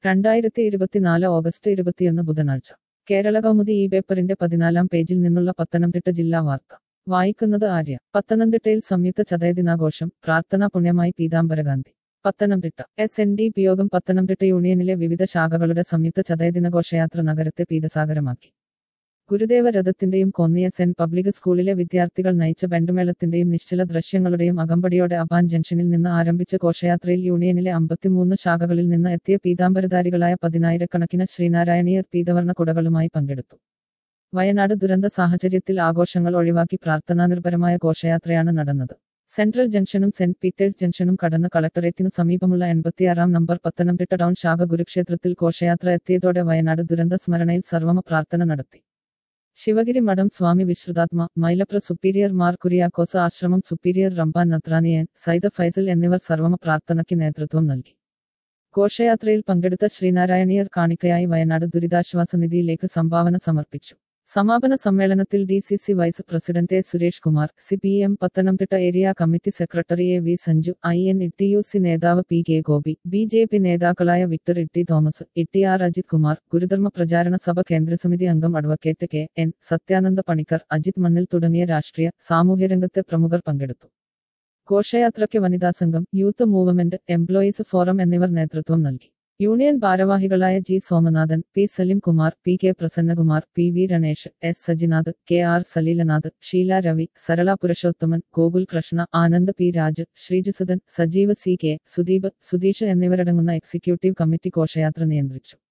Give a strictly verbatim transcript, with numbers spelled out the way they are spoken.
രണ്ടായിരത്തി ഇരുപത്തിനാല് ഓഗസ്റ്റ് ഇരുപത്തിയൊന്ന് ബുധനാഴ്ച കേരള കൗമുദി ഈ പേപ്പറിന്റെ പതിനാലാം പേജിൽ നിന്നുള്ള പത്തനംതിട്ട ജില്ലാ വാർത്ത വായിക്കുന്നത് ആര്യ. പത്തനംതിട്ടയിൽ സംയുക്ത ചതയദിനാഘോഷം, പ്രാർത്ഥനാ പുണ്യമായി പീതാംബരഗാന്ധി. Pathanamthitta S N D P യോഗം പത്തനംതിട്ട യൂണിയനിലെ വിവിധ ശാഖകളുടെ സംയുക്ത ചതയദിനഘോഷയാത്ര നഗരത്തെ പീതസാഗരമാക്കി. ഗുരുദേവ രഥത്തിന്റെയും കോന്നി എസ് എൻ പബ്ലിക് സ്കൂളിലെ വിദ്യാർത്ഥികൾ നയിച്ച ബെൻഡുമേളത്തിന്റെയും നിശ്ചല ദൃശ്യങ്ങളുടെയും അകമ്പടിയോടെ അബാൻ ജംഗ്ഷനിൽ നിന്ന് ആരംഭിച്ച ഘോഷയാത്രയിൽ യൂണിയനിലെ അമ്പത്തിമൂന്ന് ശാഖകളിൽ നിന്ന് എത്തിയ പീതാംബരധാരികളായ പതിനായിരക്കണക്കിന് ശ്രീനാരായണീയർ പീതവർണ്ണ കുടകളുമായി പങ്കെടുത്തു. വയനാട് ദുരന്ത സാഹചര്യത്തിൽ ആഘോഷങ്ങൾ ഒഴിവാക്കി പ്രാർത്ഥനാനിർഭരമായ ഘോഷയാത്രയാണ് നടന്നത്. സെൻട്രൽ ജംഗ്ഷനും സെന്റ് പീറ്റേഴ്സ് ജംഗ്ഷനും കടന്ന് കളക്ടറേറ്റിനു സമീപമുള്ള എൺപത്തിയാറാം നമ്പർ പത്തനംതിട്ട ടൗൺ ശാഖ ഗുരുക്ഷേത്രത്തിൽ ഘോഷയാത്ര എത്തിയതോടെ വയനാട് ദുരന്ത സ്മരണയിൽ സർവമ പ്രാർത്ഥന നടത്തി. ശിവഗിരി മഠം സ്വാമി വിശ്രുതാത്മ, മൈലപ്ര സുപ്പീരിയർ മാർ കുര്യാക്കോസ് ആശ്രമം സുപ്പീരിയർ റംബാൻ നത്രാനിയൻ, സൈദ ഫൈസൽ എന്നിവർ സർവമ പ്രാർത്ഥനയ്ക്ക് നേതൃത്വം നൽകി. ഘോഷയാത്രയിൽ പങ്കെടുത്ത ശ്രീനാരായണീയർ കാണിക്കയായി വയനാട് ദുരിതാശ്വാസ നിധിയിലേക്ക് സംഭാവന സമർപ്പിച്ചു. സമാപന സമ്മേളനത്തിൽ D C C vice president A Suresh Kumar, C P M Pathanamthitta area committee secretary A V Sanju, I N E T U C നേതാവ് P K Gopi, B J P നേതാക്കളായ Victor Itty Thomas, Itty R Ajith Kumar, Gurudharma Pracharana Sabha കേന്ദ്രസമിതി അംഗം advocate K N Sathyananda Panicker, Ajith Mannil തുടങ്ങിയ രാഷ്ട്രീയ സാമൂഹ്യരംഗത്തെ പ്രമുഖർ പങ്കെടുത്തു. ഘോഷയാത്രയ്ക്ക് വനിതാസംഘം, യൂത്ത് മൂവ്മെന്റ്, എംപ്ലോയീസ് ഫോറം എന്നിവർ നേതൃത്വം നൽകി. യൂണിയൻ ഭാരവാഹികളായ G Somanathan, P Salim Kumar, P K Prasannakumar, P V Ranesh, S Sajinath, K R Saleelanath, Sheela Ravi, Sarala Purushothaman, Gokul Krishna, Anand P Raj, Sreejusudhan, Sajeev C K, Sudeep, Sudheesh എന്നിവരടങ്ങുന്ന എക്സിക്യൂട്ടീവ് കമ്മിറ്റി ഘോഷയാത്ര നിയന്ത്രിച്ചു.